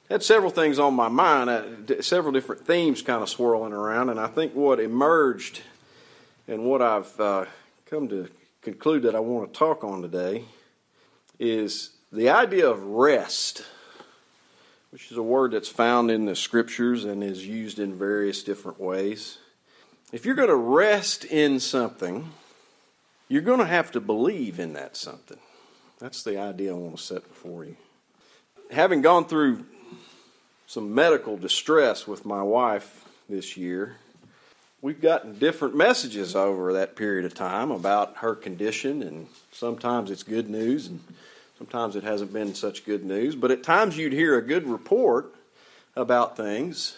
Had several things on my mind, several different themes kind of swirling around, and I think what emerged and what I've come to conclude that I want to talk on today is the idea of rest, which is a word that's found in the Scriptures and is used in various different ways. If you're going to rest in something, you're going to have to believe in that something. That's the idea I want to set before you. Having gone through some medical distress with my wife this year, we've gotten different messages over that period of time about her condition, and sometimes it's good news and sometimes it hasn't been such good news, but at times you'd hear a good report about things,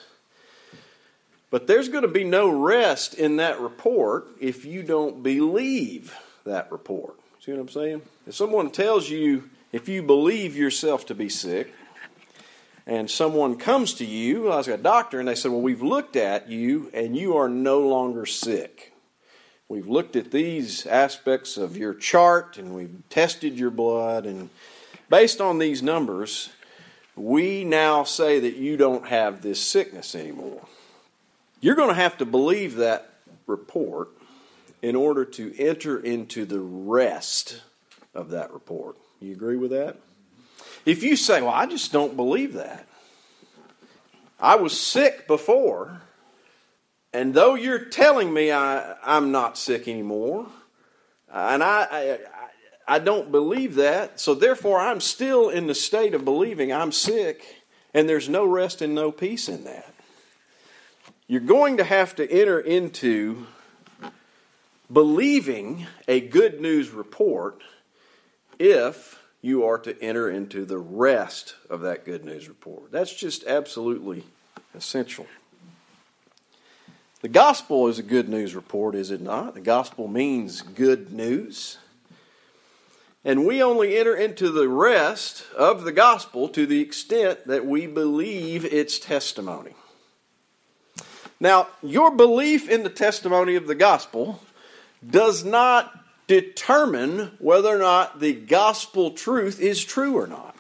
but there's going to be no rest in that report if you don't believe that report. See what I'm saying? If someone tells you, if you believe yourself to be sick, and someone comes to you, like a doctor, and they say, well, we've looked at you and you are no longer sick. We've looked at these aspects of your chart and we've tested your blood, and based on these numbers, we now say that you don't have this sickness anymore. You're going to have to believe that report in order to enter into the rest of that report. You agree with that? If you say, well, I just don't believe that. I was sick before, and though you're telling me I'm not sick anymore, and I don't believe that, so therefore I'm still in the state of believing I'm sick, and there's no rest and no peace in that. You're going to have to enter into believing a good news report if you are to enter into the rest of that good news report. That's just absolutely essential. The gospel is a good news report, is it not? The gospel means good news. And we only enter into the rest of the gospel to the extent that we believe its testimony. Now, your belief in the testimony of the gospel does not determine whether or not the gospel truth is true or not.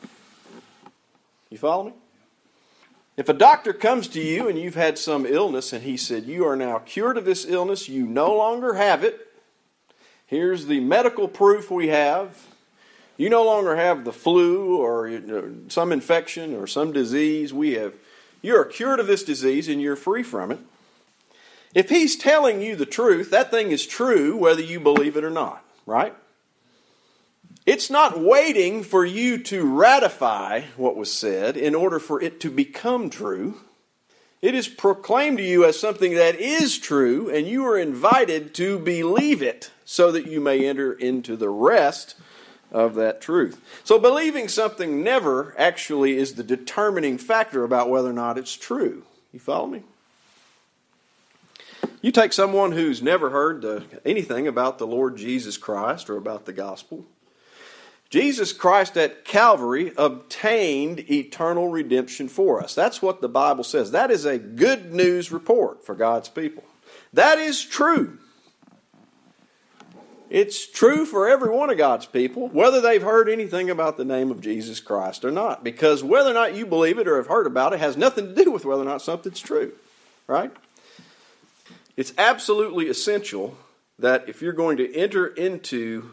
You follow me? If a doctor comes to you and you've had some illness and he said, you are now cured of this illness, you no longer have it. Here's the medical proof we have. You no longer have the flu or some infection or some disease. You are cured of this disease and you're free from it. If he's telling you the truth, that thing is true whether you believe it or not, right? It's not waiting for you to ratify what was said in order for it to become true. It is proclaimed to you as something that is true, and you are invited to believe it so that you may enter into the rest of that truth. So believing something never actually is the determining factor about whether or not it's true. You follow me? You take someone who's never heard anything about the Lord Jesus Christ or about the gospel. Jesus Christ at Calvary obtained eternal redemption for us. That's what the Bible says. That is a good news report for God's people. That is true. It's true for every one of God's people, whether they've heard anything about the name of Jesus Christ or not. Because whether or not you believe it or have heard about it has nothing to do with whether or not something's true. Right? It's absolutely essential that if you're going to enter into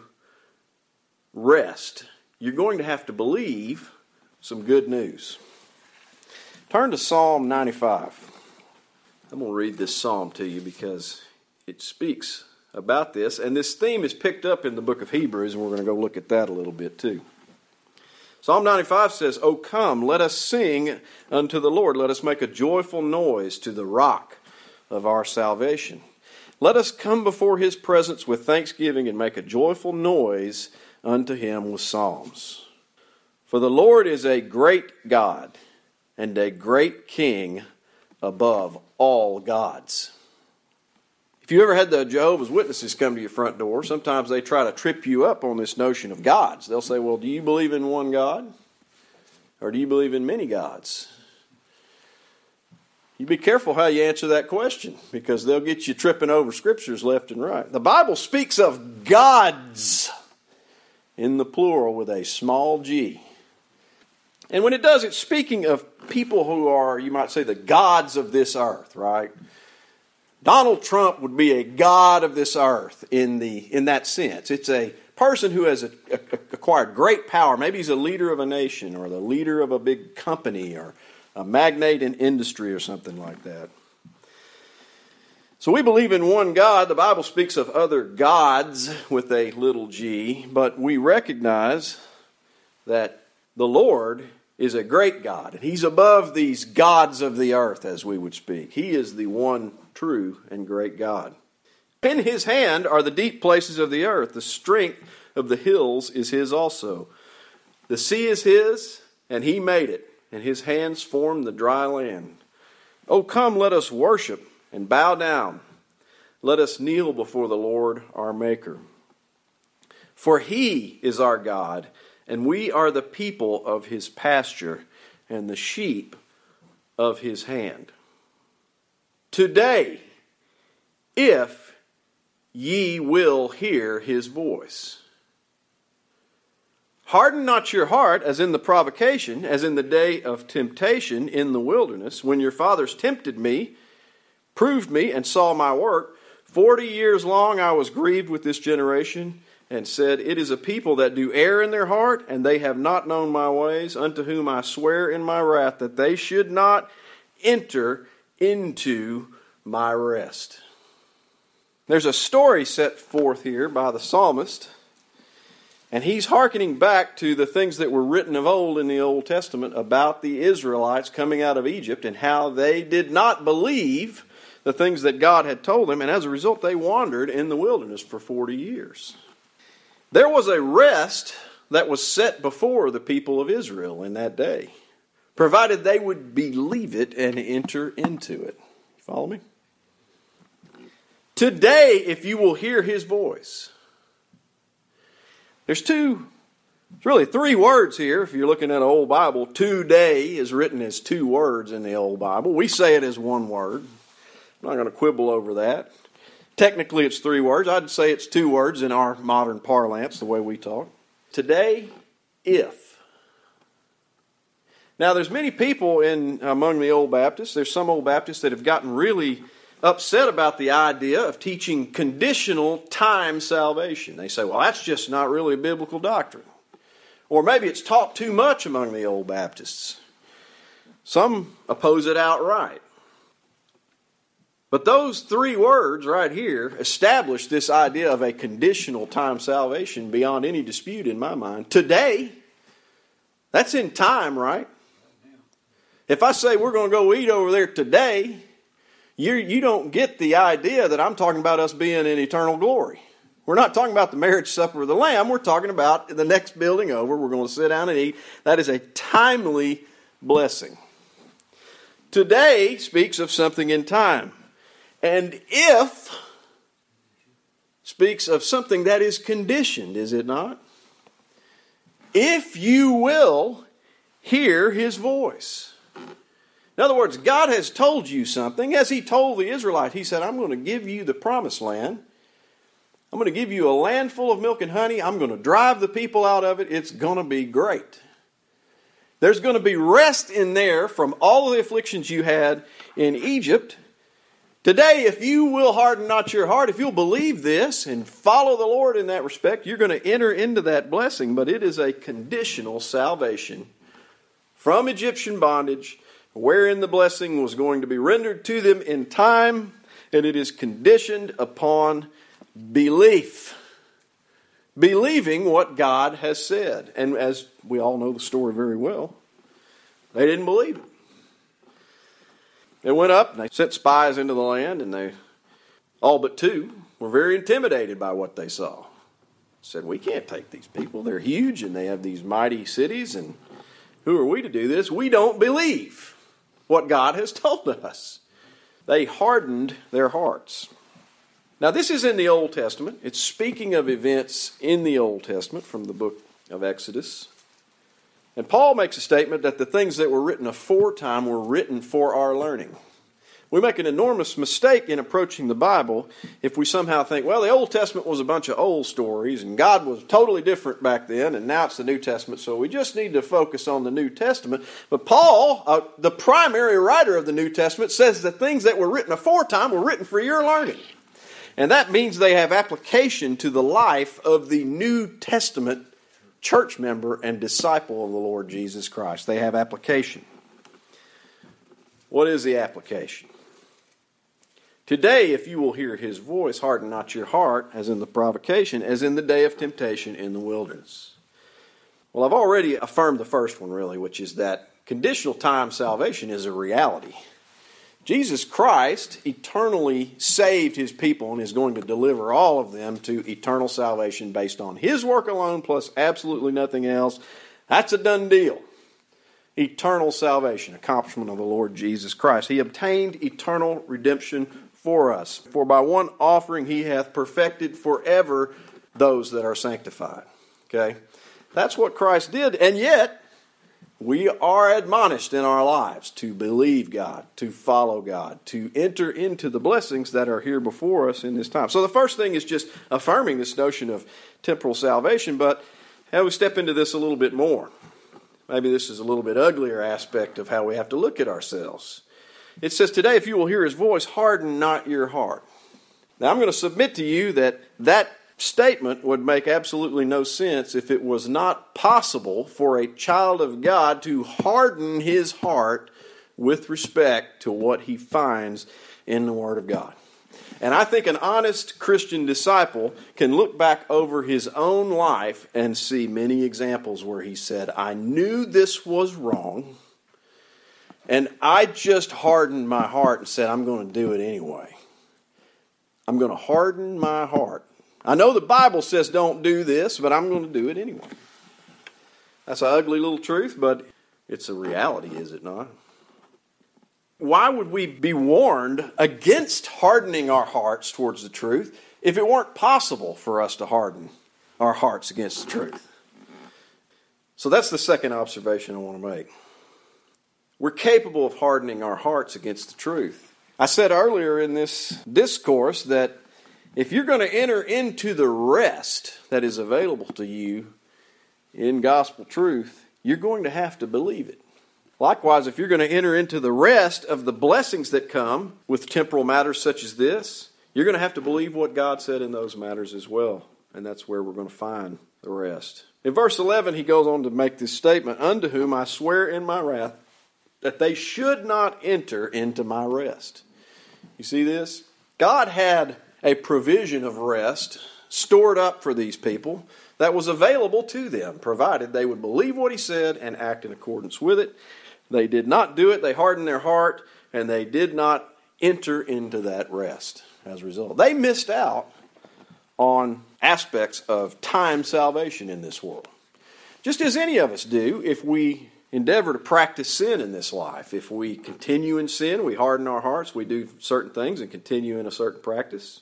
rest, you're going to have to believe some good news. Turn to Psalm 95. I'm going to read this psalm to you because it speaks about this, and this theme is picked up in the book of Hebrews, and we're going to go look at that a little bit too. Psalm 95 says, O come, let us sing unto the Lord. Let us make a joyful noise to the rock of our salvation. Let us come before his presence with thanksgiving and make a joyful noise unto him with psalms. For the Lord is a great God and a great King above all gods. If you ever had the Jehovah's Witnesses come to your front door, sometimes they try to trip you up on this notion of gods. They'll say, well, do you believe in one God? Or do you believe in many gods? You be careful how you answer that question, because they'll get you tripping over scriptures left and right. The Bible speaks of gods in the plural with a small g. And when it does, it's speaking of people who are, you might say, the gods of this earth, right? Donald Trump would be a god of this earth in that sense. It's a person who has acquired great power. Maybe he's a leader of a nation or the leader of a big company or a magnate in industry or something like that. So we believe in one God. The Bible speaks of other gods with a little g, but we recognize that the Lord is a great God, and He's above these gods of the earth, as we would speak. He is the one true and great God. In His hand are the deep places of the earth. The strength of the hills is His also. The sea is His, and He made it, and His hands formed the dry land. Oh, come, let us worship and bow down. Let us kneel before the Lord our Maker. For He is our God, and we are the people of His pasture and the sheep of His hand. Today, if ye will hear His voice. Harden not your heart as in the provocation, as in the day of temptation in the wilderness, when your fathers tempted me, proved me, and saw my work. 40 years long I was grieved with this generation, and said, it is a people that do err in their heart, and they have not known my ways, unto whom I swear in my wrath that they should not enter into my rest. There's a story set forth here by the psalmist, and he's hearkening back to the things that were written of old in the Old Testament about the Israelites coming out of Egypt and how they did not believe the things that God had told them, and as a result they wandered in the wilderness for 40 years. There was a rest that was set before the people of Israel in that day, provided they would believe it and enter into it. Follow me? Today, if you will hear His voice. There's really three words here. If you're looking at an old Bible, today is written as two words in the old Bible. We say it as one word. I'm not going to quibble over that. Technically, it's three words. I'd say it's two words in our modern parlance, the way we talk. Today, if. Now, there's many people among the Old Baptists. There's some Old Baptists that have gotten really upset about the idea of teaching conditional time salvation. They say, well, that's just not really a biblical doctrine. Or maybe it's taught too much among the Old Baptists. Some oppose it outright. But those three words right here establish this idea of a conditional time salvation beyond any dispute in my mind. Today, that's in time, right? If I say we're going to go eat over there today, you don't get the idea that I'm talking about us being in eternal glory. We're not talking about the marriage supper of the Lamb. We're talking about the next building over. We're going to sit down and eat. That is a timely blessing. Today speaks of something in time. And if speaks of something that is conditioned, is it not? If you will hear His voice. In other words, God has told you something. As He told the Israelites, He said, I'm going to give you the promised land. I'm going to give you a land full of milk and honey. I'm going to drive the people out of it. It's going to be great. There's going to be rest in there from all of the afflictions you had in Egypt. Today, if you will harden not your heart, if you'll believe this and follow the Lord in that respect, you're going to enter into that blessing. But it is a conditional salvation from Egyptian bondage, wherein the blessing was going to be rendered to them in time, and it is conditioned upon belief. Believing what God has said. And as we all know the story very well, they didn't believe it. They went up and they sent spies into the land, and they, all but two, were very intimidated by what they saw. Said, we can't take these people. They're huge and they have these mighty cities, and who are we to do this? We don't believe what God has told us. They hardened their hearts. Now, this is in the Old Testament. It's speaking of events in the Old Testament from the book of Exodus. And Paul makes a statement that the things that were written aforetime were written for our learning. We make an enormous mistake in approaching the Bible if we somehow think, well, the Old Testament was a bunch of old stories and God was totally different back then and now it's the New Testament, so we just need to focus on the New Testament. But Paul, the primary writer of the New Testament, says that things that were written aforetime were written for your learning. And that means they have application to the life of the New Testament church member and disciple of the Lord Jesus Christ. They have application. What is the application? Today, if you will hear his voice, harden not your heart, as in the provocation, as in the day of temptation in the wilderness. Well, I've already affirmed the first one, really, which is that conditional time salvation is a reality. Jesus Christ eternally saved his people and is going to deliver all of them to eternal salvation based on his work alone plus absolutely nothing else. That's a done deal. Eternal salvation, accomplishment of the Lord Jesus Christ. He obtained eternal redemption for us. For by one offering he hath perfected forever those that are sanctified. Okay? That's what Christ did. And yet, we are admonished in our lives to believe God, to follow God, to enter into the blessings that are here before us in this time. So the first thing is just affirming this notion of temporal salvation, but how we step into this a little bit more. Maybe this is a little bit uglier aspect of how we have to look at ourselves. It says, today, if you will hear his voice, harden not your heart. Now, I'm going to submit to you that that statement would make absolutely no sense if it was not possible for a child of God to harden his heart with respect to what he finds in the Word of God. And I think an honest Christian disciple can look back over his own life and see many examples where he said, I knew this was wrong, and I just hardened my heart and said, I'm going to do it anyway. I'm going to harden my heart. I know the Bible says don't do this, but I'm going to do it anyway. That's an ugly little truth, but it's a reality, is it not? Why would we be warned against hardening our hearts towards the truth if it weren't possible for us to harden our hearts against the truth? So that's the second observation I want to make. We're capable of hardening our hearts against the truth. I said earlier in this discourse that if you're going to enter into the rest that is available to you in gospel truth, you're going to have to believe it. Likewise, if you're going to enter into the rest of the blessings that come with temporal matters such as this, you're going to have to believe what God said in those matters as well. And that's where we're going to find the rest. In verse 11, he goes on to make this statement, unto whom I swear in my wrath that they should not enter into my rest. You see this? God had a provision of rest stored up for these people that was available to them, provided they would believe what he said and act in accordance with it. They did not do it. They hardened their heart, and they did not enter into that rest as a result. They missed out on aspects of time salvation in this world. Just as any of us do if we endeavor to practice sin in this life. If we continue in sin, we harden our hearts, we do certain things and continue in a certain practice,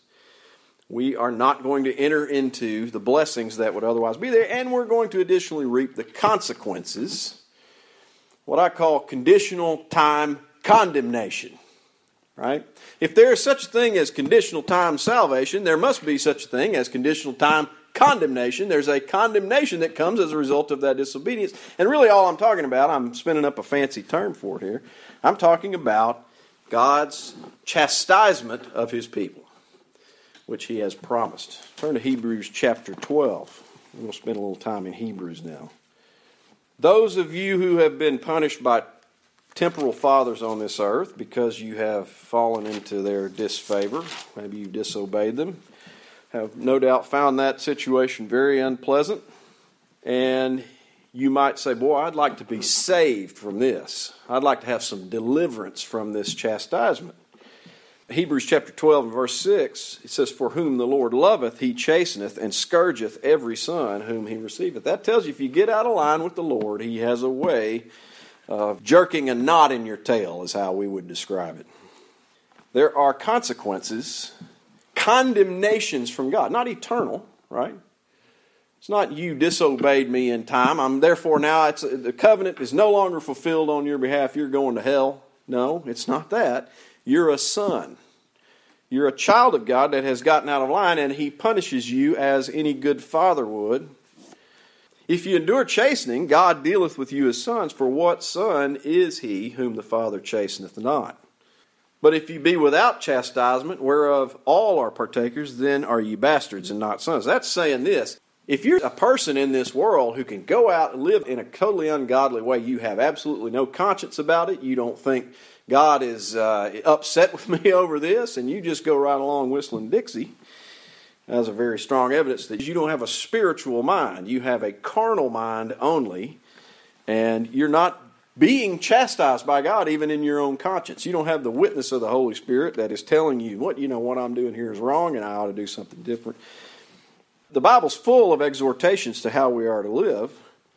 we are not going to enter into the blessings that would otherwise be there, and we're going to additionally reap the consequences, what I call conditional time condemnation. Right? If there is such a thing as conditional time salvation, there must be such a thing as conditional time condemnation. There's a condemnation that comes as a result of that disobedience. And really all I'm talking about, I'm spinning up a fancy term for it here, I'm talking about God's chastisement of his people, which he has promised. Turn to Hebrews chapter 12. We'll spend a little time in Hebrews now. Those of you who have been punished by temporal fathers on this earth because you have fallen into their disfavor, maybe you disobeyed them, have no doubt found that situation very unpleasant. And you might say, boy, I'd like to be saved from this. I'd like to have some deliverance from this chastisement. Hebrews chapter 12 and verse 6, it says, for whom the Lord loveth, he chasteneth and scourgeth every son whom he receiveth. That tells you if you get out of line with the Lord, he has a way of jerking a knot in your tail, is how we would describe it. There are consequences, condemnations from God, not eternal, right? It's not you disobeyed me in time. Therefore now the covenant is no longer fulfilled on your behalf. You're going to hell. No, it's not that. You're a son. You're a child of God that has gotten out of line, and He punishes you as any good father would. If you endure chastening, God dealeth with you as sons, for what son is he whom the Father chasteneth not? But if you be without chastisement, whereof all are partakers, then are ye bastards and not sons. That's saying this. If you're a person in this world who can go out and live in a totally ungodly way, you have absolutely no conscience about it, you don't think God is upset with me over this, and you just go right along whistling Dixie, that's a very strong evidence that you don't have a spiritual mind. You have a carnal mind only, and you're not being chastised by God even in your own conscience. You don't have the witness of the Holy Spirit that is telling you, what I'm doing here is wrong and I ought to do something different. The Bible's full of exhortations to how we are to live,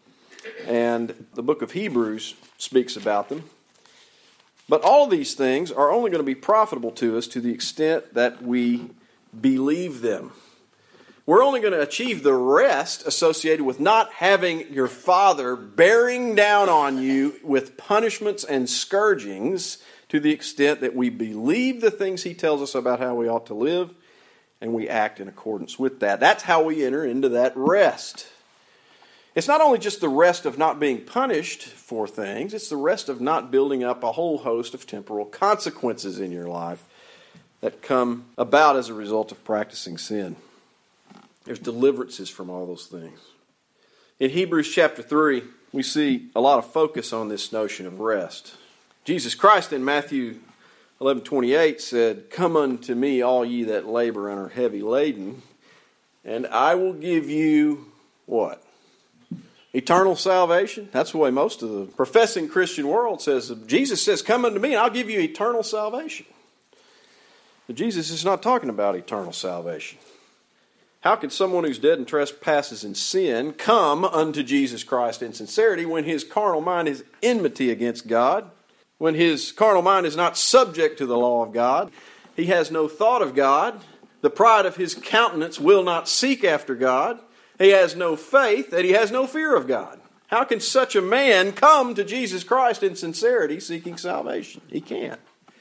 and the book of Hebrews speaks about them. But all of these things are only going to be profitable to us to the extent that we believe them. We're only going to achieve the rest associated with not having your Father bearing down on you with punishments and scourgings to the extent that we believe the things He tells us about how we ought to live and we act in accordance with that. That's how we enter into that rest. It's not only just the rest of not being punished for things, it's the rest of not building up a whole host of temporal consequences in your life that come about as a result of practicing sin. There's deliverances from all those things. In Hebrews chapter 3, we see a lot of focus on this notion of rest. Jesus Christ in Matthew 11:28 said, "Come unto me, all ye that labor and are heavy laden, and I will give you," what? Eternal salvation. That's the way most of the professing Christian world says. Jesus says, "Come unto me, and I'll give you eternal salvation." But Jesus is not talking about eternal salvation. How can someone who's dead in trespasses and sin come unto Jesus Christ in sincerity when his carnal mind is enmity against God? When his carnal mind is not subject to the law of God? He has no thought of God. The pride of his countenance will not seek after God. He has no faith, and he has no fear of God. How can such a man come to Jesus Christ in sincerity seeking salvation? He can't.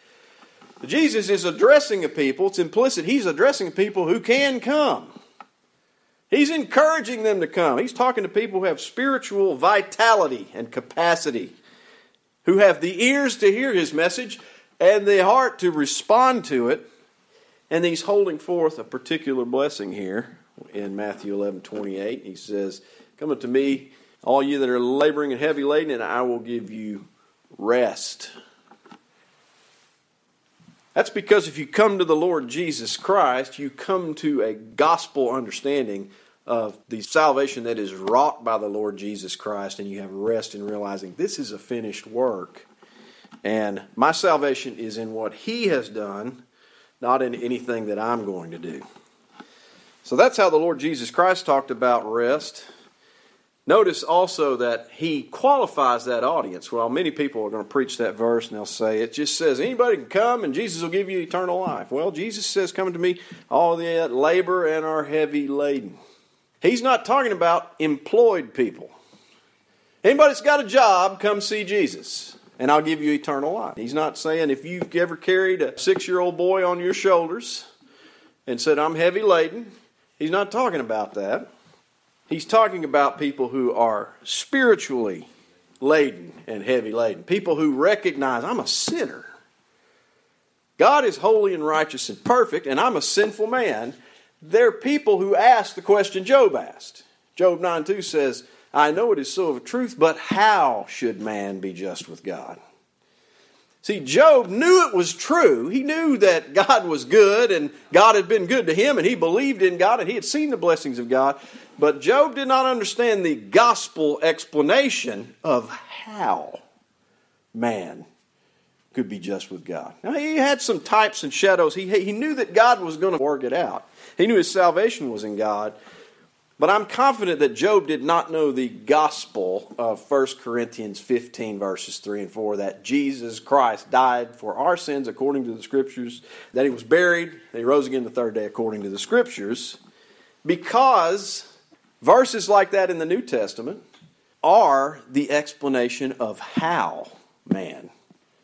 Jesus is addressing a people, it's implicit, he's addressing people who can come. He's encouraging them to come. He's talking to people who have spiritual vitality and capacity, who have the ears to hear his message and the heart to respond to it. And he's holding forth a particular blessing here in Matthew 11:28. He says, "Come unto me, all you that are laboring and heavy laden, and I will give you rest." That's because if you come to the Lord Jesus Christ, you come to a gospel understanding of the salvation that is wrought by the Lord Jesus Christ, and you have rest in realizing this is a finished work. And my salvation is in what He has done, not in anything that I'm going to do. So that's how the Lord Jesus Christ talked about rest. Notice also that He qualifies that audience. Well, many people are going to preach that verse and they'll say, it just says anybody can come and Jesus will give you eternal life. Well, Jesus says, "Come to me, all that labor and are heavy laden." He's not talking about employed people. Anybody that's got a job, come see Jesus and I'll give you eternal life. He's not saying if you've ever carried a 6-year-old boy on your shoulders and said, "I'm heavy laden." He's not talking about that. He's talking about people who are spiritually laden and heavy laden. People who recognize, I'm a sinner. God is holy and righteous and perfect, and I'm a sinful man. They're people who ask the question Job asked. Job 9:2 says, "I know it is so of a truth, but how should man be just with God?" See, Job knew it was true. He knew that God was good and God had been good to him, and he believed in God and he had seen the blessings of God. But Job did not understand the gospel explanation of how man could be just with God. Now, he had some types and shadows. He knew that God was going to work it out. He knew his salvation was in God. But I'm confident that Job did not know the gospel of 1 Corinthians 15 verses 3 and 4, that Jesus Christ died for our sins according to the Scriptures, that He was buried, that He rose again the third day according to the Scriptures, because verses like that in the New Testament are the explanation of how man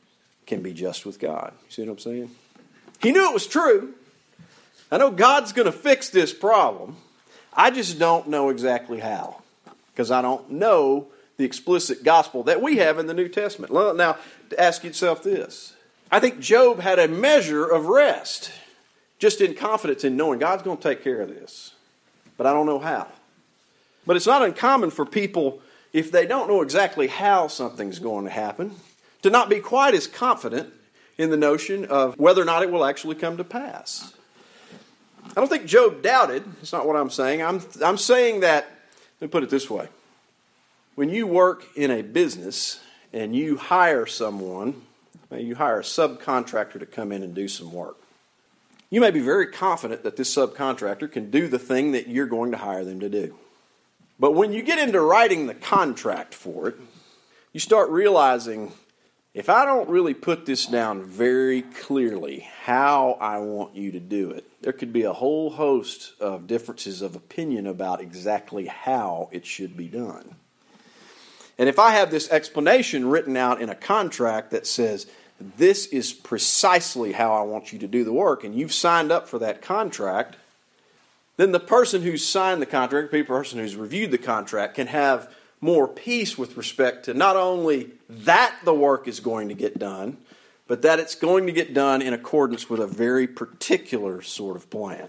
can be just with God. You see what I'm saying? He knew it was true. I know God's going to fix this problem. I just don't know exactly how, because I don't know the explicit gospel that we have in the New Testament. Now, to ask yourself this. I think Job had a measure of rest, just in confidence in knowing God's going to take care of this. But I don't know how. But it's not uncommon for people, if they don't know exactly how something's going to happen, to not be quite as confident in the notion of whether or not it will actually come to pass. I don't think Job doubted. That's not what I'm saying. I'm saying that, let me put it this way. When you work in a business and you hire someone, you hire a subcontractor to come in and do some work, you may be very confident that this subcontractor can do the thing that you're going to hire them to do. But when you get into writing the contract for it, you start realizing, if I don't really put this down very clearly, how I want you to do it, there could be a whole host of differences of opinion about exactly how it should be done. And if I have this explanation written out in a contract that says, this is precisely how I want you to do the work, and you've signed up for that contract, then the person who's signed the contract, the person who's reviewed the contract, can have more peace with respect to not only that the work is going to get done, but that it's going to get done in accordance with a very particular sort of plan.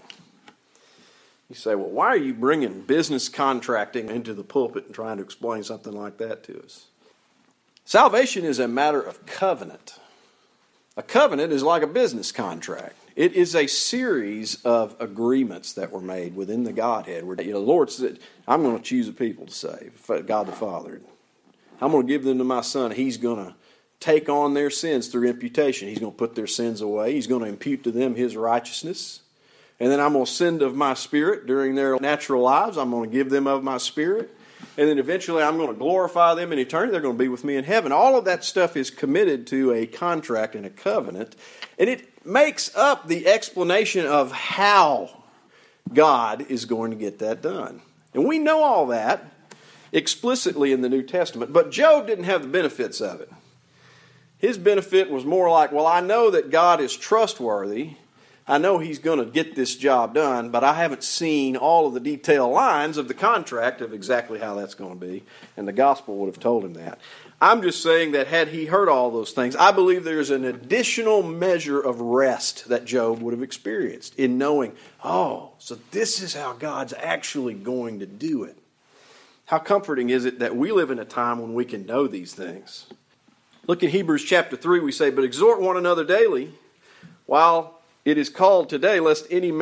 You say, well, why are you bringing business contracting into the pulpit and trying to explain something like that to us? Salvation is a matter of covenant. A covenant is like a business contract. It is a series of agreements that were made within the Godhead. Where the Lord said, I'm going to choose a people to save, God the Father. I'm going to give them to my Son. He's going to take on their sins through imputation. He's going to put their sins away. He's going to impute to them His righteousness. And then I'm going to send of my Spirit during their natural lives. I'm going to give them of my Spirit. And then eventually I'm going to glorify them in eternity. They're going to be with me in heaven. All of that stuff is committed to a contract and a covenant. And it makes up the explanation of how God is going to get that done. And we know all that explicitly in the New Testament. But Job didn't have the benefits of it. His benefit was more like, well, I know that God is trustworthy. I know He's going to get this job done, but I haven't seen all of the detailed lines of the contract of exactly how that's going to be. And the gospel would have told him that. I'm just saying that had he heard all those things, I believe there's an additional measure of rest that Job would have experienced in knowing, oh, so this is how God's actually going to do it. How comforting is it that we live in a time when we can know these things? Look at Hebrews chapter 3, we say, but exhort one another daily, while it is called today, lest any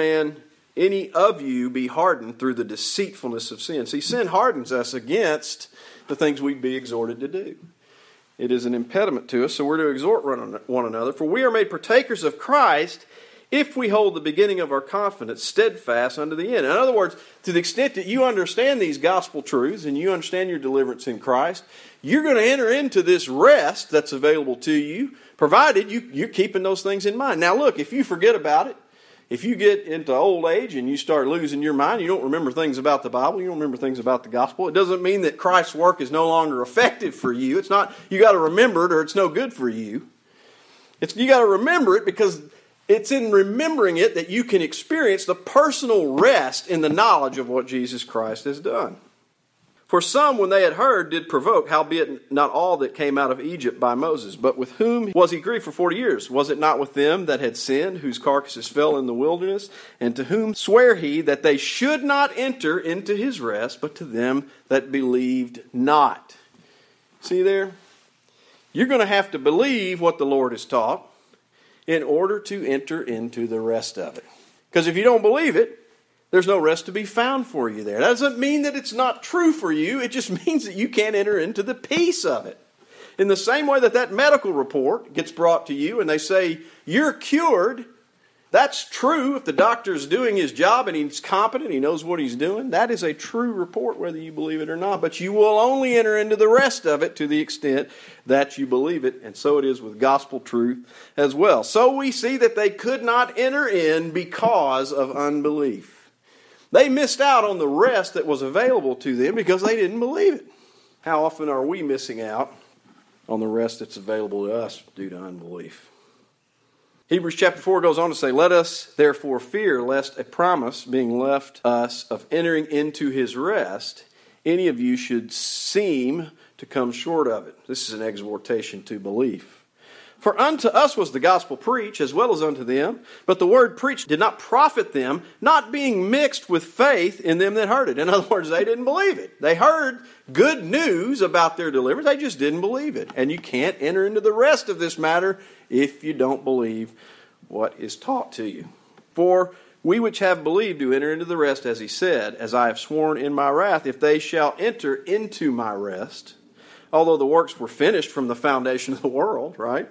of you be hardened through the deceitfulness of sin. See, sin hardens us against the things we'd be exhorted to do. It is an impediment to us, so we're to exhort one another. For we are made partakers of Christ if we hold the beginning of our confidence steadfast unto the end. In other words, to the extent that you understand these gospel truths and you understand your deliverance in Christ, you're going to enter into this rest that's available to you, provided you're keeping those things in mind. Now look, if you forget about it, if you get into old age and you start losing your mind, you don't remember things about the Bible, you don't remember things about the gospel, it doesn't mean that Christ's work is no longer effective for you. It's not, you got to remember it or it's no good for you. You got to remember it because it's in remembering it that you can experience the personal rest in the knowledge of what Jesus Christ has done. For some, when they had heard, did provoke, howbeit not all that came out of Egypt by Moses. But with whom was he grieved for 40 years? Was it not with them that had sinned, whose carcasses fell in the wilderness? And to whom sware he that they should not enter into his rest, but to them that believed not? See there? You're going to have to believe what the Lord has taught in order to enter into the rest of it. Because if you don't believe it, there's no rest to be found for you there. That doesn't mean that it's not true for you. It just means that you can't enter into the peace of it. In the same way that medical report gets brought to you and they say, you're cured, that's true if the doctor's doing his job and he's competent, he knows what he's doing. That is a true report whether you believe it or not. But you will only enter into the rest of it to the extent that you believe it. And so it is with gospel truth as well. So we see that they could not enter in because of unbelief. They missed out on the rest that was available to them because they didn't believe it. How often are we missing out on the rest that's available to us due to unbelief. Hebrews chapter 4 goes on to say, "Let us therefore fear, lest a promise being left us of entering into his rest, any of you should seem to come short of it." This is an exhortation to belief. "For unto us was the gospel preached, as well as unto them. But the word preached did not profit them, not being mixed with faith in them that heard it." In other words, they didn't believe it. They heard good news about their deliverance. They just didn't believe it. And you can't enter into the rest of this matter if you don't believe what is taught to you. "For we which have believed do enter into the rest, as he said, as I have sworn in my wrath, if they shall enter into my rest." Although the works were finished from the foundation of the world, right?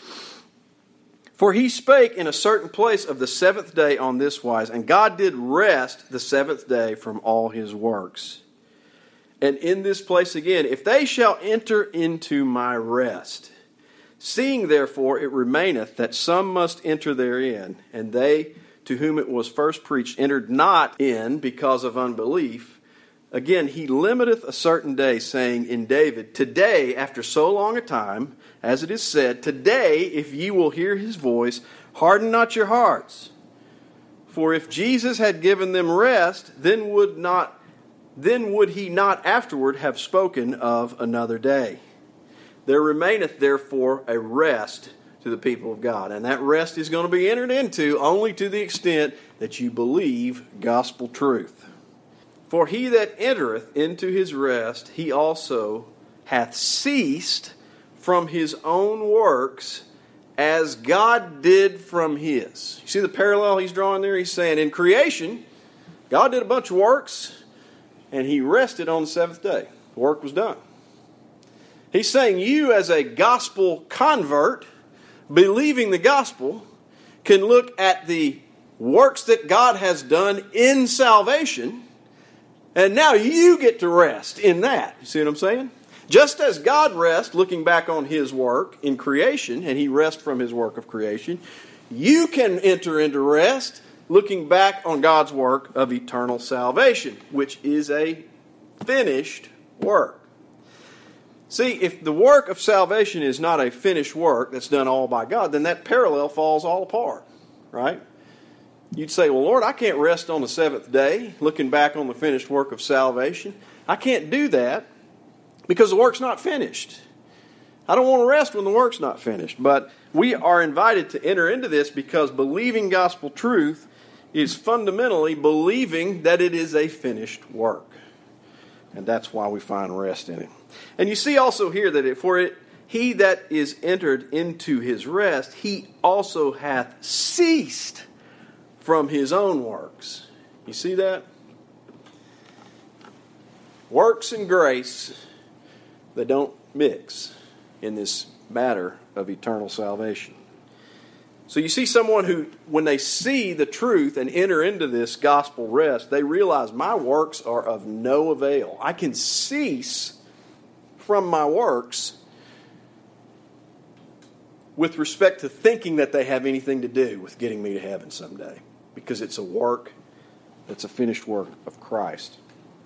"For he spake in a certain place of the seventh day on this wise, and God did rest the seventh day from all his works. And in this place again, if they shall enter into my rest. Seeing therefore it remaineth that some must enter therein, and they to whom it was first preached entered not in because of unbelief. Again, he limiteth a certain day, saying in David, Today, after so long a time, as it is said, Today, if ye will hear his voice, harden not your hearts. For if Jesus had given them rest, then would he not afterward have spoken of another day. There remaineth therefore a rest to the people of God. And that rest is going to be entered into only to the extent that you believe gospel truth. For he that entereth into his rest, he also hath ceased from his own works, as God did from his. You see the parallel he's drawing there? He's saying in creation, God did a bunch of works, and he rested on the seventh day. The work was done. He's saying you as a gospel convert, believing the gospel, can look at the works that God has done in salvation, and now you get to rest in that. You see what I'm saying? Just as God rests, looking back on his work in creation, and he rests from his work of creation, you can enter into rest looking back on God's work of eternal salvation, which is a finished work. See, if the work of salvation is not a finished work that's done all by God, then that parallel falls all apart, right? You'd say, well, Lord, I can't rest on the seventh day, looking back on the finished work of salvation. I can't do that because the work's not finished. I don't want to rest when the work's not finished. But we are invited to enter into this because believing gospel truth is fundamentally believing that it is a finished work. And that's why we find rest in it. And you see also here that he that is entered into his rest, he also hath ceased from his own works. You see that? Works and grace, they don't mix in this matter of eternal salvation. So you see someone who, when they see the truth and enter into this gospel rest, they realize my works are of no avail. I can cease from my works with respect to thinking that they have anything to do with getting me to heaven someday, because it's a work that's a finished work of Christ.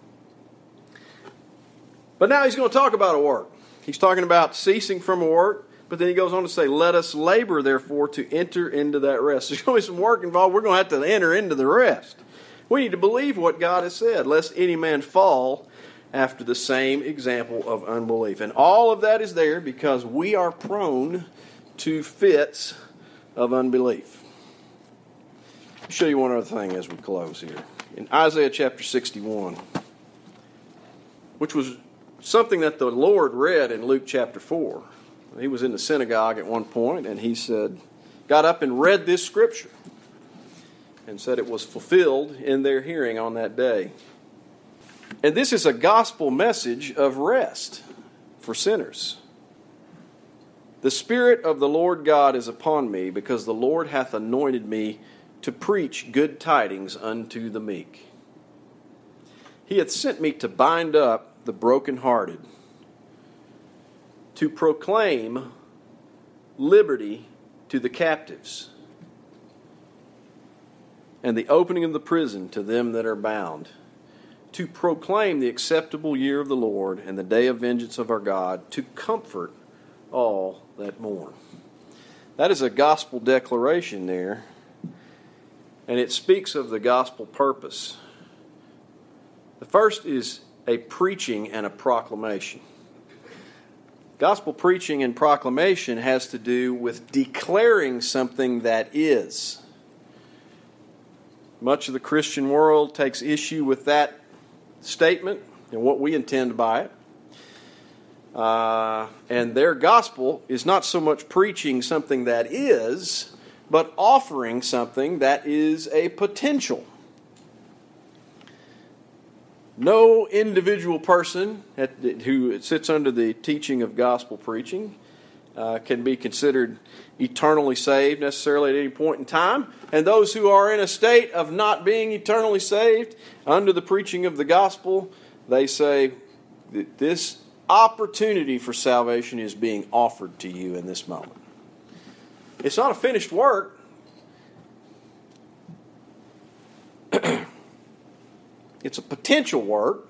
But now he's going to talk about a work. He's talking about ceasing from a work, but then he goes on to say, let us labor, therefore, to enter into that rest. There's going to be some work involved. We're going to have to enter into the rest. We need to believe what God has said, lest any man fall after the same example of unbelief. And all of that is there because we are prone to fits of unbelief. I'll show you one other thing as we close here. In Isaiah chapter 61, which was something that the Lord read in Luke chapter 4. He was in the synagogue at one point, and he got up and read this scripture and said it was fulfilled in their hearing on that day. And this is a gospel message of rest for sinners. The Spirit of the Lord God is upon me, because the Lord hath anointed me to preach good tidings unto the meek. He hath sent me to bind up the brokenhearted, to proclaim liberty to the captives, and the opening of the prison to them that are bound, to proclaim the acceptable year of the Lord and the day of vengeance of our God, to comfort all that mourn. That is a gospel declaration there, and it speaks of the gospel purpose. The first is a preaching and a proclamation. Gospel preaching and proclamation has to do with declaring something that is. Much of the Christian world takes issue with that statement and what we intend by it. And their gospel is not so much preaching something that is, but offering something that is a potential. No individual person who sits under the teaching of gospel preaching can be considered eternally saved necessarily at any point in time. And those who are in a state of not being eternally saved under the preaching of the gospel, they say that this opportunity for salvation is being offered to you in this moment. It's not a finished work. It's a potential work.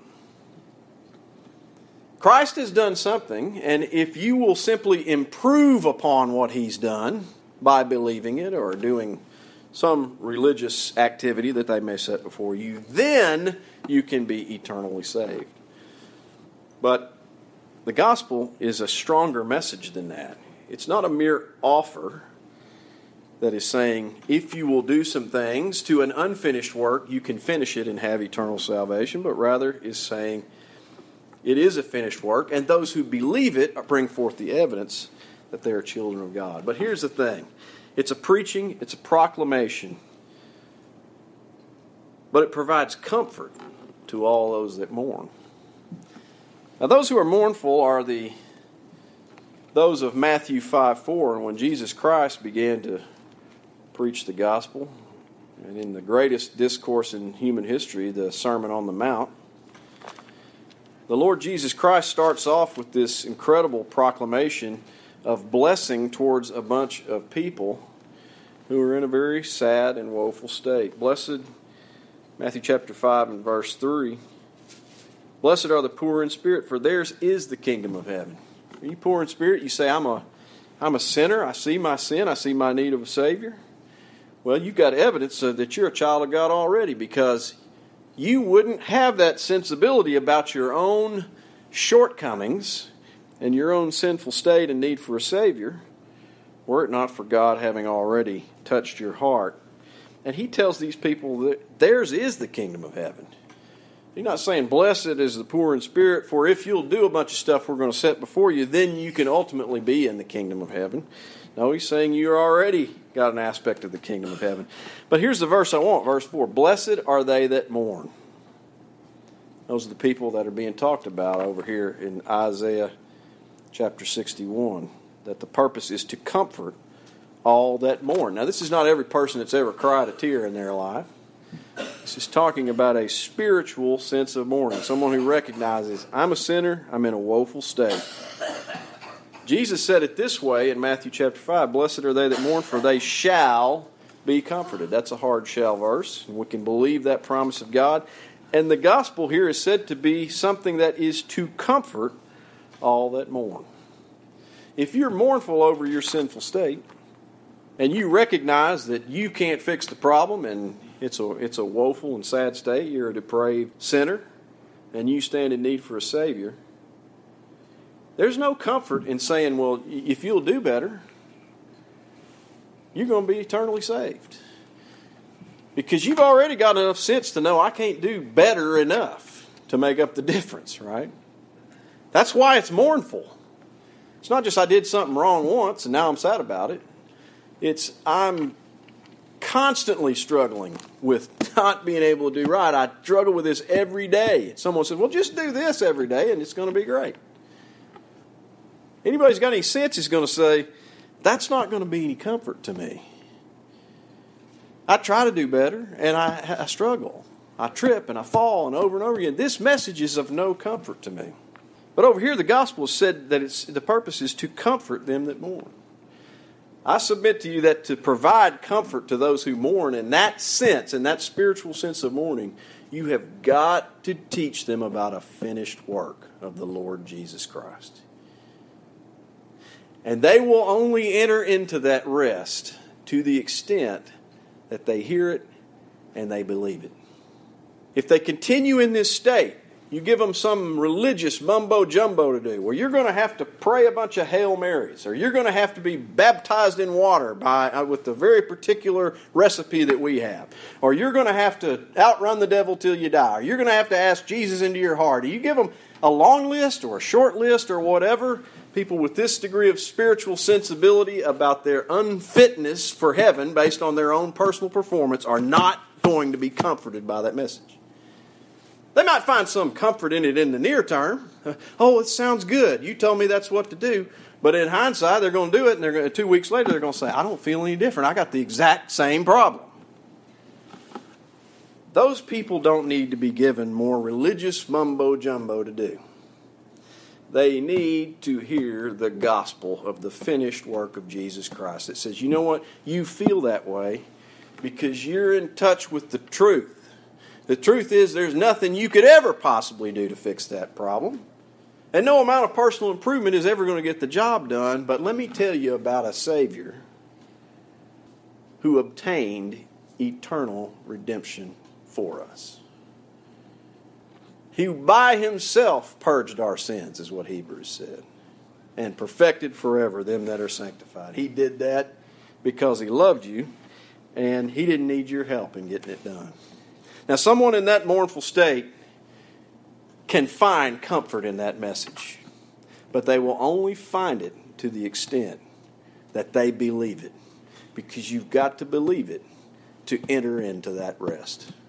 Christ has done something, and if you will simply improve upon what He's done by believing it or doing some religious activity that they may set before you, then you can be eternally saved. But the gospel is a stronger message than that. It's not a mere offer that is saying, if you will do some things to an unfinished work, you can finish it and have eternal salvation, but rather is saying, it is a finished work, and those who believe it bring forth the evidence that they are children of God. But here's the thing. It's a preaching, it's a proclamation, but it provides comfort to all those that mourn. Now those who are mournful are those of Matthew 5:4, and when Jesus Christ began to preach the gospel, and in the greatest discourse in human history, the Sermon on the Mount, the Lord Jesus Christ starts off with this incredible proclamation of blessing towards a bunch of people who are in a very sad and woeful state. Blessed, Matthew chapter 5 and verse 3, blessed are the poor in spirit, for theirs is the kingdom of heaven. Are you poor in spirit? You say, I'm a sinner. I see my sin. I see my need of a Savior. Well, you've got evidence that you're a child of God already, because you wouldn't have that sensibility about your own shortcomings and your own sinful state and need for a Savior were it not for God having already touched your heart. And He tells these people that theirs is the kingdom of heaven. He's not saying, blessed is the poor in spirit, for if you'll do a bunch of stuff we're going to set before you, then you can ultimately be in the kingdom of heaven. No, He's saying you're already got an aspect of the kingdom of heaven. But here's the verse I want, verse 4. Blessed are they that mourn. Those are the people that are being talked about over here in Isaiah chapter 61. That the purpose is to comfort all that mourn. Now, this is not every person that's ever cried a tear in their life. This is talking about a spiritual sense of mourning. Someone who recognizes, I'm a sinner, I'm in a woeful state. Jesus said it this way in Matthew chapter 5, blessed are they that mourn, for they shall be comforted. That's a hard shall verse. We can believe that promise of God. And the gospel here is said to be something that is to comfort all that mourn. If you're mournful over your sinful state, and you recognize that you can't fix the problem, and it's a woeful and sad state, you're a depraved sinner, and you stand in need for a Savior, there's no comfort in saying, well, if you'll do better, you're going to be eternally saved. Because you've already got enough sense to know I can't do better enough to make up the difference, right? That's why it's mournful. It's not just I did something wrong once and now I'm sad about it. It's I'm constantly struggling with not being able to do right. I struggle with this every day. Someone says, well, just do this every day and it's going to be great. Anybody who's got any sense is going to say, that's not going to be any comfort to me. I try to do better, and I struggle. I trip, and I fall, and over again. This message is of no comfort to me. But over here, the gospel said that the purpose is to comfort them that mourn. I submit to you that to provide comfort to those who mourn in that sense, in that spiritual sense of mourning, you have got to teach them about a finished work of the Lord Jesus Christ. And they will only enter into that rest to the extent that they hear it and they believe it. If they continue in this state, you give them some religious mumbo-jumbo to do, where you're going to have to pray a bunch of Hail Marys, or you're going to have to be baptized in water with the very particular recipe that we have, or you're going to have to outrun the devil till you die, or you're going to have to ask Jesus into your heart. You give them a long list or a short list or whatever. People with this degree of spiritual sensibility about their unfitness for heaven based on their own personal performance are not going to be comforted by that message. They might find some comfort in it in the near term. Oh, it sounds good. You told me that's what to do. But in hindsight, they're going to do it, and 2 weeks later, they're going to say, I don't feel any different. I got the exact same problem. Those people don't need to be given more religious mumbo-jumbo to do. They need to hear the gospel of the finished work of Jesus Christ. It says, you know what? You feel that way because you're in touch with the truth. The truth is there's nothing you could ever possibly do to fix that problem. And no amount of personal improvement is ever going to get the job done. But let me tell you about a Savior who obtained eternal redemption for us. He by himself purged our sins, is what Hebrews said, and perfected forever them that are sanctified. He did that because he loved you, and he didn't need your help in getting it done. Now, someone in that mournful state can find comfort in that message, but they will only find it to the extent that they believe it, because you've got to believe it to enter into that rest.